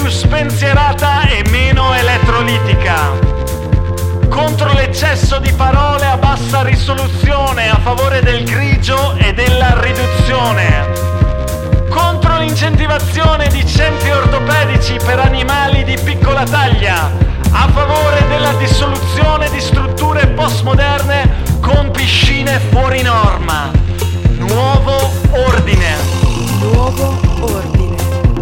più spensierata e meno elettrolitica. Contro l'eccesso di parole a bassa risoluzione a favore del grigio e della riduzione. Contro l'incentivazione di centri ortopedici per animali di piccola taglia, a favore della dissoluzione di strutture postmoderne con piscine fuori norma. Nuovo ordine. Nuovo ordine.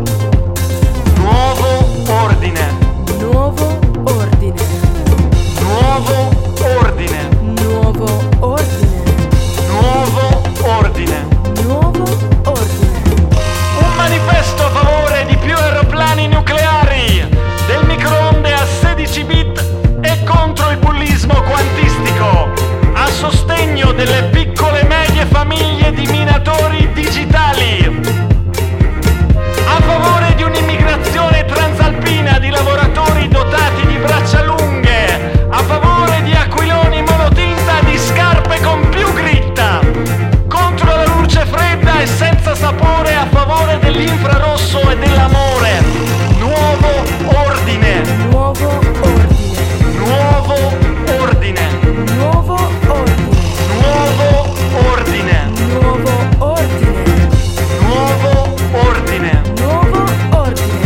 Nuovo ordine. Nuovo ordine. Nuovo ordine. Nuovo ordine. Nuovo ordine. Nuovo ordine. Un manifesto a favore di più aeroplani nucleari, del microonde a 16 bit e contro il bullismo quantistico, a sostegno delle piccole e medie famiglie di minatori digitali, a favore di un'immigrazione transalpina di lavoratori dotati di braccia lunghe, a favore di aquiloni monotinta di scarpe con più gritta, contro la luce fredda e senza sapore, a favore dell'infrarosso e dell'amore. Nuovo ordine. Nuovo ordine. Nuovo ordine. Nuovo ordine. Nuovo ordine. Nuovo ordine. Nuovo ordine. Nuovo ordine.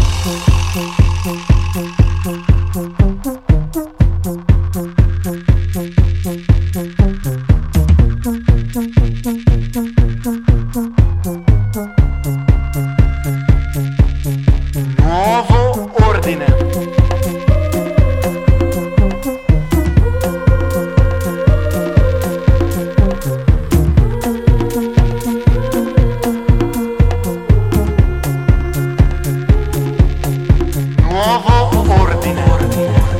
Nuovo ordine. Nuovo ordine.